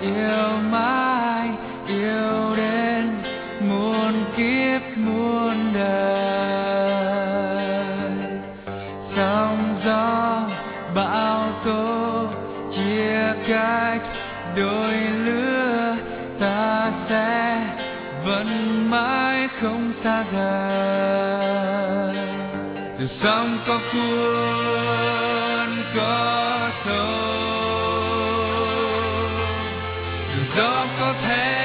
yêu mãi, yêu đến muôn kiếp muôn đời. Sóng gió bão tố chia cách đôi lứa, ta sẽ vẫn mãi không xa rời. Từ sông có cuốn có sâu, từ gió có thể